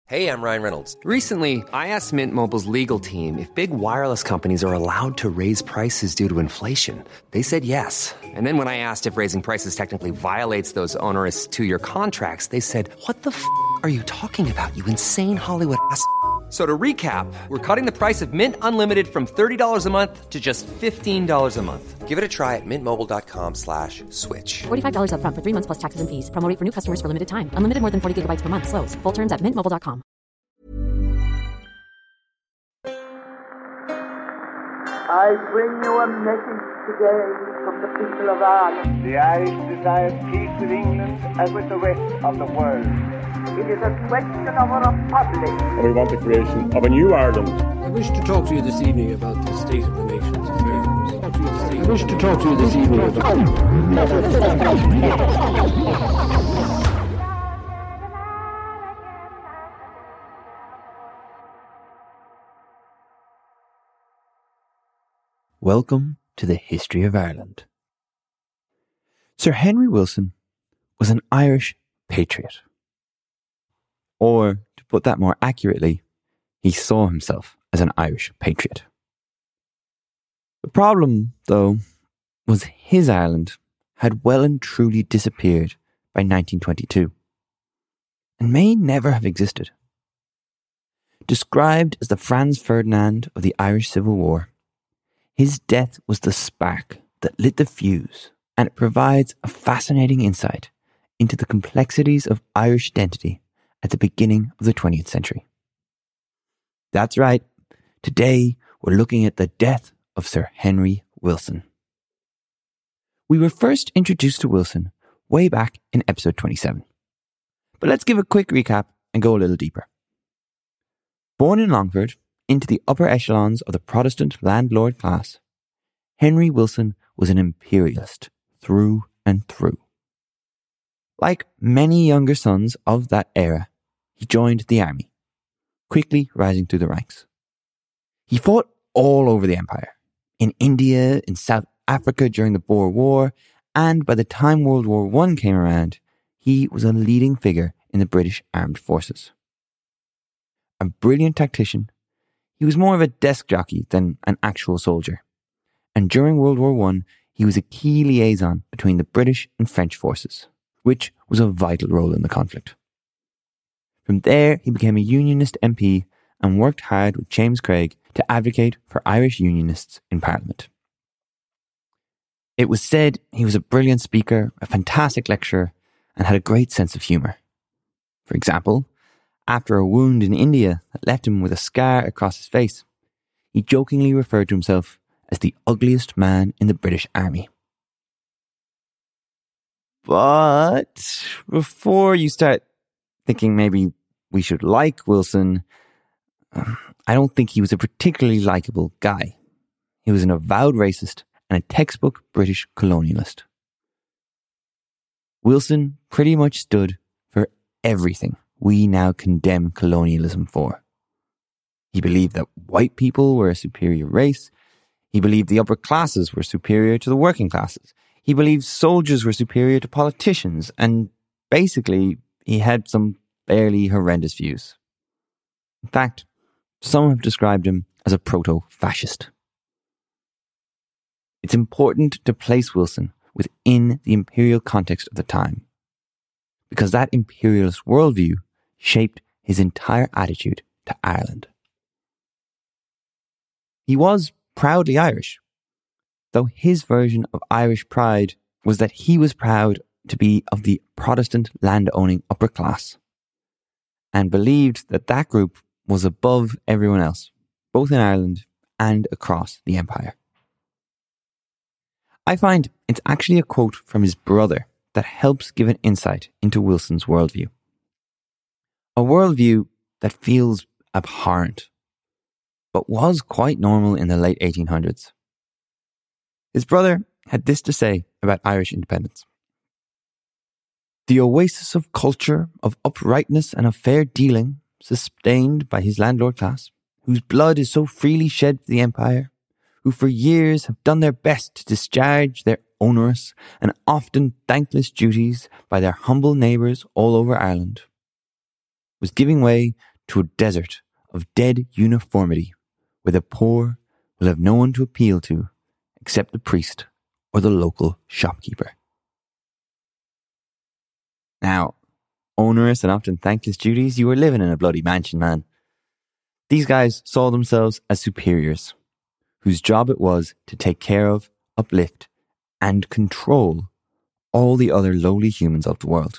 Hey, I'm Ryan Reynolds. Recently, I asked Mint Mobile's legal team if big wireless companies are allowed to raise prices due to inflation. They said yes. And then when I asked if raising prices technically violates those onerous two-year contracts, they said, "What the f*** are you talking about, you insane Hollywood ass?" So to recap, we're cutting the price of Mint Unlimited from $30 a month to just $15 a month. Give it a try at mintmobile.com/switch. $45 up front for 3 months plus taxes and fees. Promo rate for new customers for limited time. Unlimited more than 40 gigabytes per month. Slows full terms at mintmobile.com. I bring you a message today from the people of Ireland. The Irish desire peace with England and with the rest of the world. It is a question of a republic. And we want the creation of a new Ireland. I wish to talk to you this evening about the state of the nation's affairs. I wish to talk to you this evening about... Welcome to the history of Ireland. Sir Henry Wilson was an Irish patriot. Or, to put that more accurately, he saw himself as an Irish patriot. The problem, though, was his Ireland had well and truly disappeared by 1922, and may never have existed. Described as the Franz Ferdinand of the Irish Civil War, his death was the spark that lit the fuse, and it provides a fascinating insight into the complexities of Irish identity at the beginning of the 20th century. That's right, today we're looking at the death of Sir Henry Wilson. We were first introduced to Wilson way back in episode 27. But let's give a quick recap and go a little deeper. Born in Longford, into the upper echelons of the Protestant landlord class, Henry Wilson was an imperialist through and through. Like many younger sons of that era, he joined the army, quickly rising through the ranks. He fought all over the empire, in India, in South Africa during the Boer War, and by the time World War I came around, he was a leading figure in the British armed forces. A brilliant tactician, he was more of a desk jockey than an actual soldier. And during World War I, he was a key liaison between the British and French forces, which was a vital role in the conflict. From there, he became a Unionist MP and worked hard with James Craig to advocate for Irish Unionists in Parliament. It was said he was a brilliant speaker, a fantastic lecturer, and had a great sense of humour. For example, after a wound in India that left him with a scar across his face, he jokingly referred to himself as the ugliest man in the British Army. But before you start thinking maybe we should like Wilson, I don't think he was a particularly likeable guy. He was an avowed racist and a textbook British colonialist. Wilson pretty much stood for everything we now condemn colonialism for. He believed that white people were a superior race. He believed the upper classes were superior to the working classes. He believed soldiers were superior to politicians, and basically, he had some fairly horrendous views. In fact, some have described him as a proto-fascist. It's important to place Wilson within the imperial context of the time, because that imperialist worldview shaped his entire attitude to Ireland. He was proudly Irish, though his version of Irish pride was that he was proud to be of the Protestant land-owning upper class, and believed that that group was above everyone else, both in Ireland and across the empire. I find it's actually a quote from his brother that helps give an insight into Wilson's worldview. A worldview that feels abhorrent, but was quite normal in the late 1800s. His brother had this to say about Irish independence. The oasis of culture, of uprightness and of fair dealing, sustained by his landlord class, whose blood is so freely shed for the empire, who for years have done their best to discharge their onerous and often thankless duties by their humble neighbours all over Ireland, was giving way to a desert of dead uniformity where the poor will have no one to appeal to except the priest or the local shopkeeper. Now, onerous and often thankless duties, you were living in a bloody mansion, man. These guys saw themselves as superiors, whose job it was to take care of, uplift, and control all the other lowly humans of the world.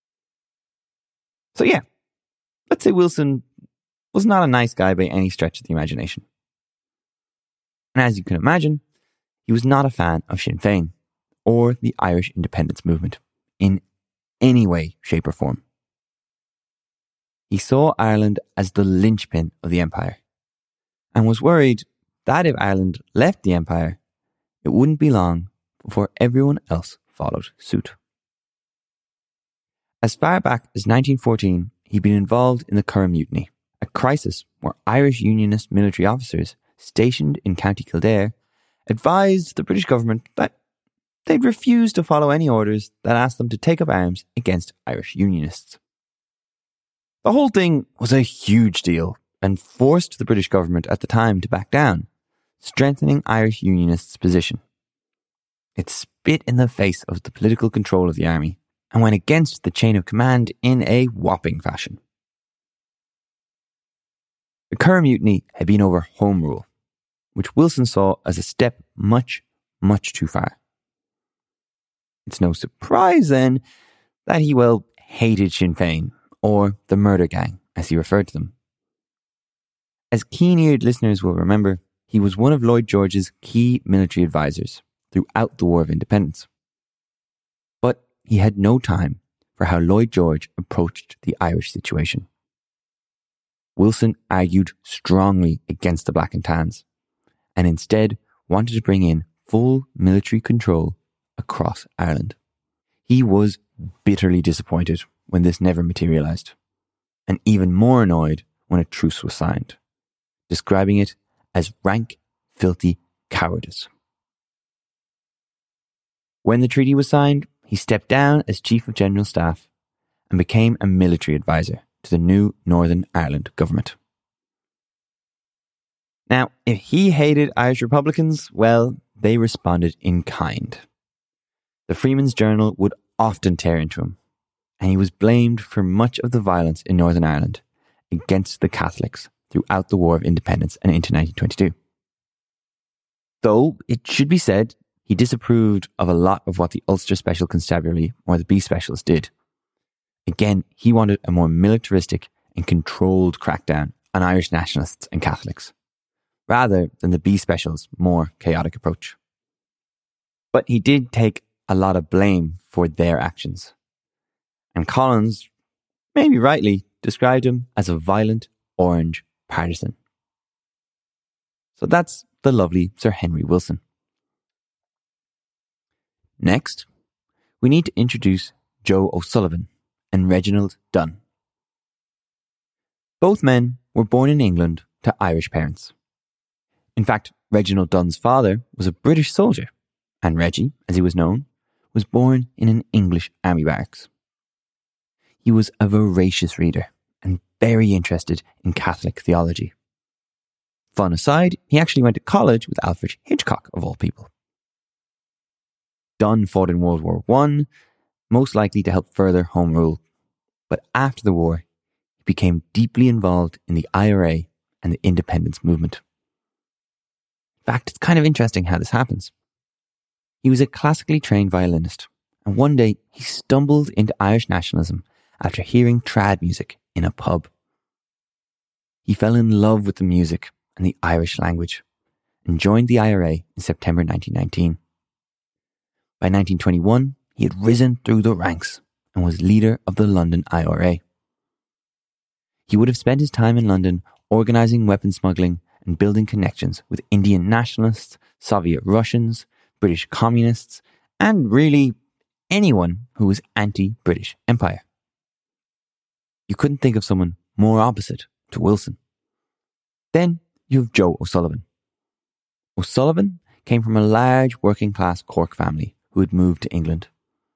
So yeah, let's say Wilson was not a nice guy by any stretch of the imagination. And as you can imagine, he was not a fan of Sinn Féin or the Irish independence movement in any way, shape or form. He saw Ireland as the linchpin of the empire and was worried that if Ireland left the empire, it wouldn't be long before everyone else followed suit. As far back as 1914, he'd been involved in the Curragh Mutiny, a crisis where Irish Unionist military officers stationed in County Kildare advised the British government that they'd refuse to follow any orders that asked them to take up arms against Irish Unionists. The whole thing was a huge deal and forced the British government at the time to back down, strengthening Irish Unionists' position. It spit in the face of the political control of the army and went against the chain of command in a whopping fashion. The Curragh Mutiny had been over Home Rule, which Wilson saw as a step much, much too far. It's no surprise then that he, hated Sinn Féin, or the murder gang, as he referred to them. As keen-eared listeners will remember, he was one of Lloyd George's key military advisors throughout the War of Independence. But he had no time for how Lloyd George approached the Irish situation. Wilson argued strongly against the Black and Tans, and instead wanted to bring in full military control across Ireland. He was bitterly disappointed when this never materialised, and even more annoyed when a truce was signed, describing it as rank, filthy cowardice. When the treaty was signed, he stepped down as Chief of General Staff and became a military advisor to the new Northern Ireland government. Now, if he hated Irish Republicans, they responded in kind. The Freeman's Journal would often tear into him, and he was blamed for much of the violence in Northern Ireland against the Catholics throughout the War of Independence and into 1922. Though, it should be said, he disapproved of a lot of what the Ulster Special Constabulary, or the B Specials, did. Again, he wanted a more militaristic and controlled crackdown on Irish nationalists and Catholics, rather than the B Specials' more chaotic approach. But he did take a lot of blame for their actions, and Collins, maybe rightly, described him as a violent orange partisan. So that's the lovely Sir Henry Wilson. Next, we need to introduce Joe O'Sullivan and Reginald Dunne. Both men were born in England to Irish parents. In fact, Reginald Dunne's father was a British soldier, and Reggie, as he was known, was born in an English army barracks. He was a voracious reader and very interested in Catholic theology. Fun aside, he actually went to college with Alfred Hitchcock, of all people. Dunne fought in World War I, most likely to help further Home Rule, but after the war, he became deeply involved in the IRA and the independence movement. In fact, it's kind of interesting how this happens. He was a classically trained violinist, and one day he stumbled into Irish nationalism after hearing trad music in a pub. He fell in love with the music and the Irish language, and joined the IRA in September 1919. By 1921, he had risen through the ranks and was leader of the London IRA. He would have spent his time in London organising weapon smuggling and building connections with Indian nationalists, Soviet Russians, British communists, and really anyone who was anti-British Empire. You couldn't think of someone more opposite to Wilson. Then you have Joe O'Sullivan. O'Sullivan came from a large working-class Cork family who had moved to England.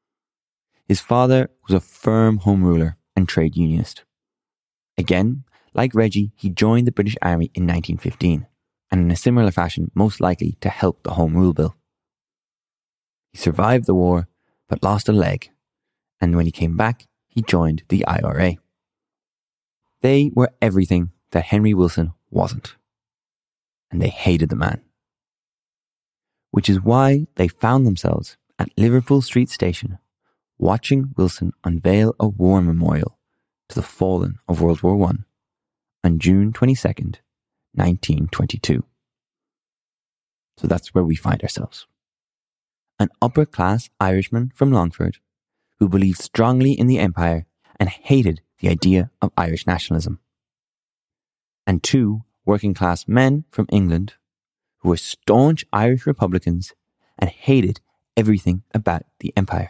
His father was a firm home ruler and trade unionist. Again, Like Reggie, he joined the British Army in 1915, and in a similar fashion, most likely to help the Home Rule Bill. He survived the war, but lost a leg, and when he came back, he joined the IRA. They were everything that Henry Wilson wasn't, and they hated the man. Which is why they found themselves at Liverpool Street Station, watching Wilson unveil a war memorial to the fallen of World War I on June 22nd, 1922. So that's where we find ourselves. An upper-class Irishman from Longford who believed strongly in the Empire and hated the idea of Irish nationalism. And two working-class men from England who were staunch Irish Republicans and hated everything about the Empire.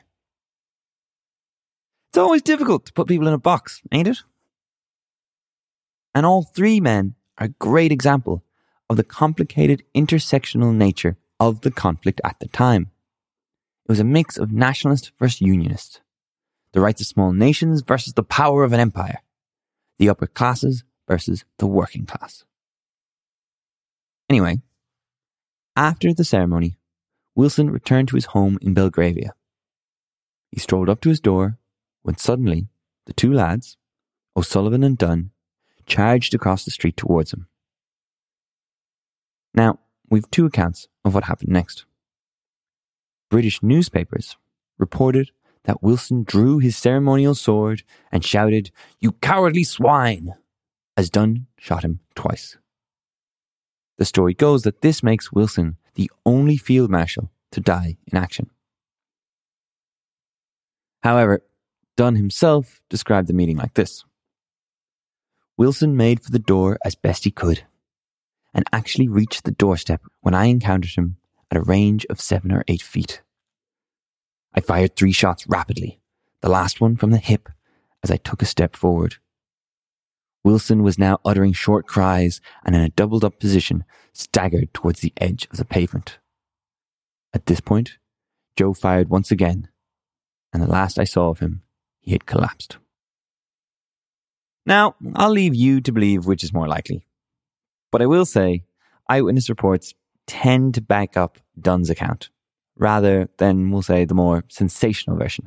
It's always difficult to put people in a box, ain't it? And all three men are a great example of the complicated intersectional nature of the conflict at the time. It was a mix of nationalist versus unionist, the rights of small nations versus the power of an empire, the upper classes versus the working class. Anyway, after the ceremony, Wilson returned to his home in Belgravia. He strolled up to his door when suddenly the two lads, O'Sullivan and Dunn, charged across the street towards him. Now, we've two accounts of what happened next. British newspapers reported that Wilson drew his ceremonial sword and shouted, "You cowardly swine!" as Dunn shot him twice. The story goes that this makes Wilson the only field marshal to die in action. However, Dunn himself described the meeting like this. Wilson made for the door as best he could and actually reached the doorstep when I encountered him at a range of 7 or 8 feet. I fired 3 shots rapidly, the last one from the hip as I took a step forward. Wilson was now uttering short cries and in a doubled up position staggered towards the edge of the pavement. At this point, Joe fired once again, and the last I saw of him, he had collapsed. Now, I'll leave you to believe which is more likely. But I will say, eyewitness reports tend to back up Dunn's account, rather than, we'll say, the more sensational version.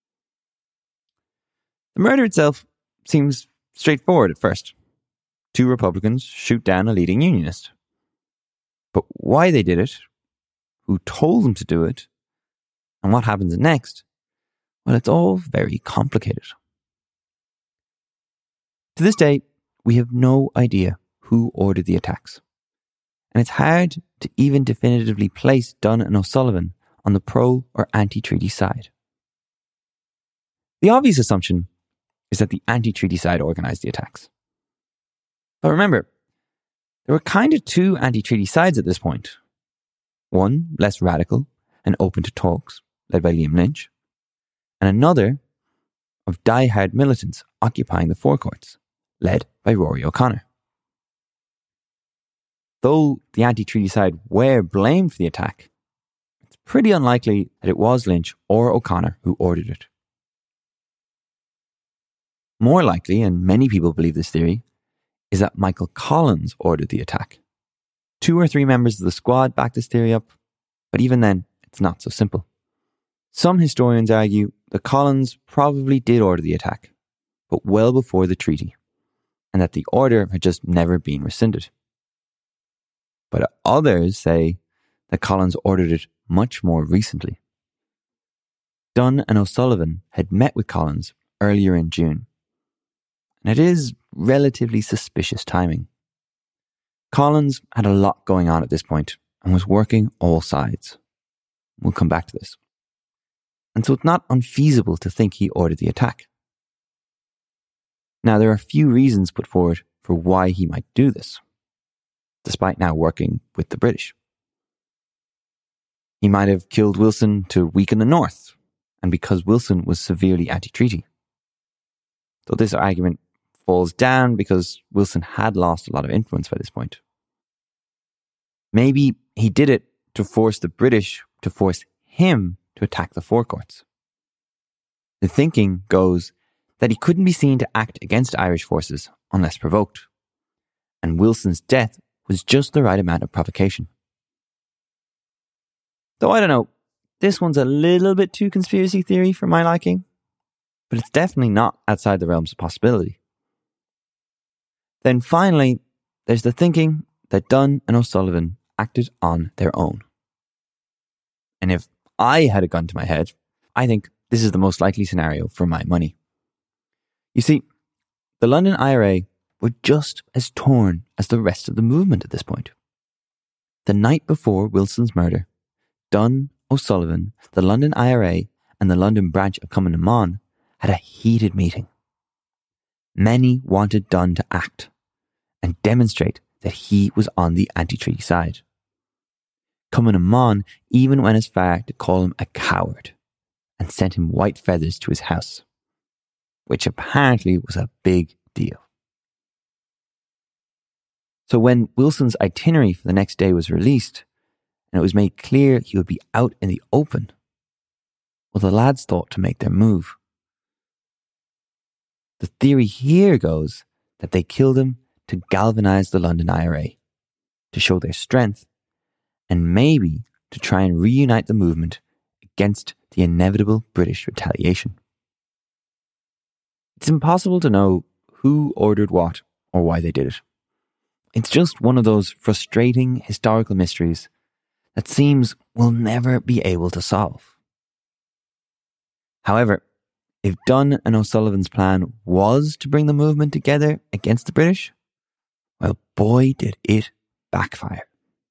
The murder itself seems straightforward at first. 2 Republicans shoot down a leading unionist. But why they did it, who told them to do it, and what happens next, well, it's all very complicated. To this day, we have no idea who ordered the attacks. And it's hard to even definitively place Dunn and O'Sullivan on the pro or anti-treaty side. The obvious assumption is that the anti-treaty side organised the attacks. But remember, there were kind of 2 anti-treaty sides at this point. One, less radical and open to talks, led by Liam Lynch, and another of die-hard militants occupying the forecourts, led by Rory O'Connor. Though the anti-treaty side were blamed for the attack, it's pretty unlikely that it was Lynch or O'Connor who ordered it. More likely, and many people believe this theory, is that Michael Collins ordered the attack. 2 or 3 members of the squad backed this theory up, but even then, it's not so simple. Some historians argue that Collins probably did order the attack, but well before the treaty, and that the order had just never been rescinded. But others say that Collins ordered it much more recently. Dunn and O'Sullivan had met with Collins earlier in June, and it is relatively suspicious timing. Collins had a lot going on at this point and was working all sides. We'll come back to this. And so it's not unfeasible to think he ordered the attack. Now, there are a few reasons put forward for why he might do this, despite now working with the British. He might have killed Wilson to weaken the North, and because Wilson was severely anti-treaty. Though this argument falls down because Wilson had lost a lot of influence by this point. Maybe he did it to force the British to force him to attack the forecourts. The thinking goes that he couldn't be seen to act against Irish forces unless provoked. And Wilson's death was just the right amount of provocation. Though I don't know, this one's a little bit too conspiracy theory for my liking, but it's definitely not outside the realms of possibility. Then finally, there's the thinking that Dunn and O'Sullivan acted on their own. And if I had a gun to my head, I think this is the most likely scenario for my money. You see, the London IRA were just as torn as the rest of the movement at this point. The night before Wilson's murder, Dunn, O'Sullivan, the London IRA and the London branch of Cumann na Môn had a heated meeting. Many wanted Dunn to act and demonstrate that he was on the anti-treaty side. Cumann na Môn even went as far to call him a coward and sent him white feathers to his house, which apparently was a big deal. So when Wilson's itinerary for the next day was released, and it was made clear he would be out in the open, well, the lads thought to make their move. The theory here goes that they killed him to galvanise the London IRA, to show their strength, and maybe to try and reunite the movement against the inevitable British retaliation. It's impossible to know who ordered what or why they did it. It's just one of those frustrating historical mysteries that seems we'll never be able to solve. However, if Dunn and O'Sullivan's plan was to bring the movement together against the British, well, boy, did it backfire.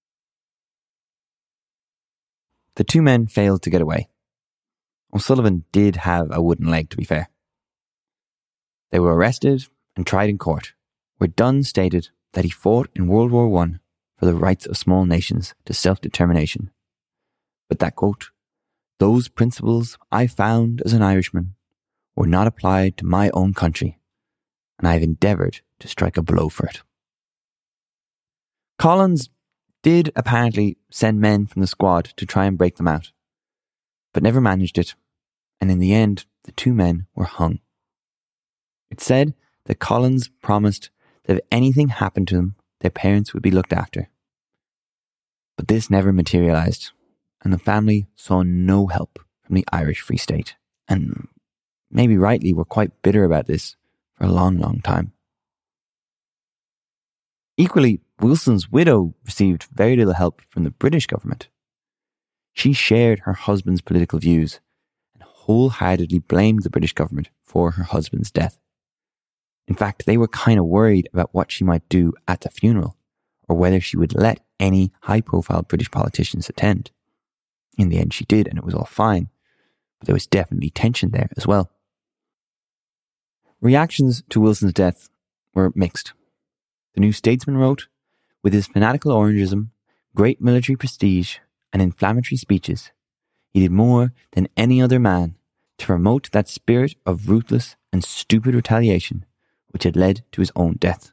The two men failed to get away. O'Sullivan did have a wooden leg, to be fair. They were arrested and tried in court, where Dunn stated that he fought in World War I for the rights of small nations to self-determination. But that quote, "Those principles I found as an Irishman were not applied to my own country, and I have endeavoured to strike a blow for it." Collins did apparently send men from the squad to try and break them out, but never managed it, and in the end, the two men were hung. It's said that Collins promised that if anything happened to them, their parents would be looked after. But this never materialised, and the family saw no help from the Irish Free State, and maybe rightly were quite bitter about this for a long, long time. Equally, Wilson's widow received very little help from the British government. She shared her husband's political views and wholeheartedly blamed the British government for her husband's death. In fact, they were kind of worried about what she might do at the funeral, or whether she would let any high-profile British politicians attend. In the end, she did, and it was all fine, but there was definitely tension there as well. Reactions to Wilson's death were mixed. The New Statesman wrote, "With his fanatical Orangism, great military prestige, and inflammatory speeches, he did more than any other man to promote that spirit of ruthless and stupid retaliation which had led to his own death."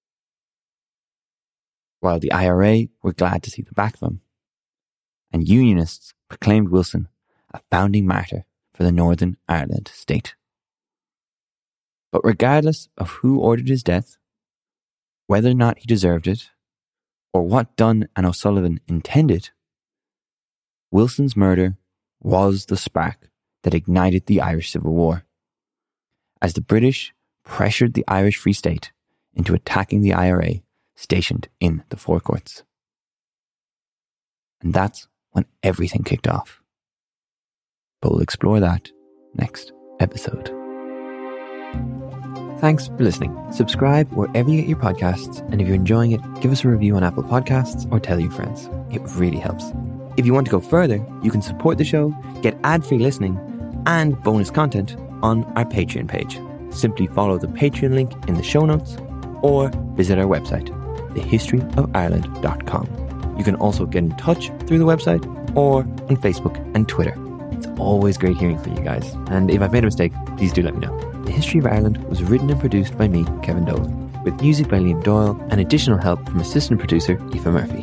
While the IRA were glad to see the back of him, and Unionists proclaimed Wilson a founding martyr for the Northern Ireland state. But regardless of who ordered his death, whether or not he deserved it, or what Dunn and O'Sullivan intended, Wilson's murder was the spark that ignited the Irish Civil War, as the British pressured the Irish Free State into attacking the IRA stationed in the Four Courts. And that's when everything kicked off. But we'll explore that next episode. Thanks for listening. Subscribe wherever you get your podcasts, and if you're enjoying it, give us a review on Apple Podcasts or tell your friends. It really helps. If you want to go further, you can support the show, get ad-free listening, and bonus content on our Patreon page. Simply follow the Patreon link in the show notes or visit our website, thehistoryofireland.com. You can also get in touch through the website or on Facebook and Twitter. It's always great hearing from you guys, and if I've made a mistake, please do let me know. The History of Ireland was written and produced by me, Kevin Dolan, with music by Liam Doyle and additional help from assistant producer Aoife Murphy.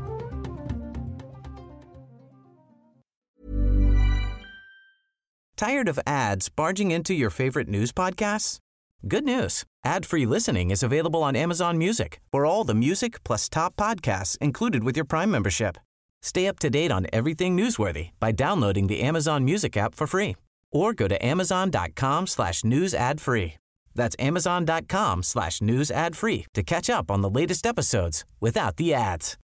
Tired Tired of ads barging into your favorite news podcasts? Good news. Ad-free listening is available on Amazon Music for all the music plus top podcasts included with your Prime membership. Stay up to date on everything newsworthy by downloading the Amazon Music app for free or go to amazon.com/news ad free. That's amazon.com/news ad free to catch up on the latest episodes without the ads.